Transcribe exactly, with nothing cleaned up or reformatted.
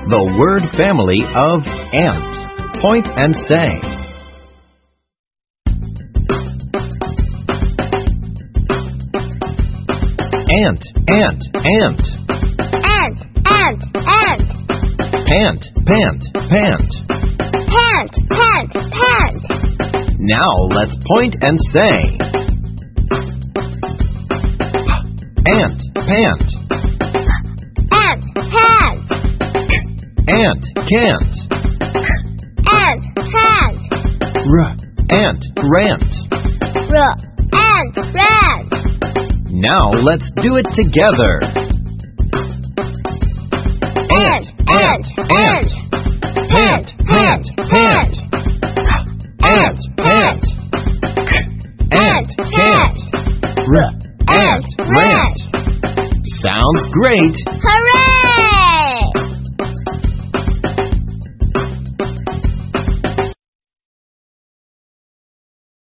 The word family of ant. Point and say. Ant, ant, ant. Ant, ant, ant. Pant, pant, pant. Pant, pant, pant. Now let's point and say. Ant, pant. Ant, pant. Ant, can't. Ant, pant. R, ant, rant. R, ant, rant. Now let's do it together. Ant, ant, ant. Pant, pant, pant. Ant, pant. Ant, can't. R, ant, rant. Sounds great. Hooray!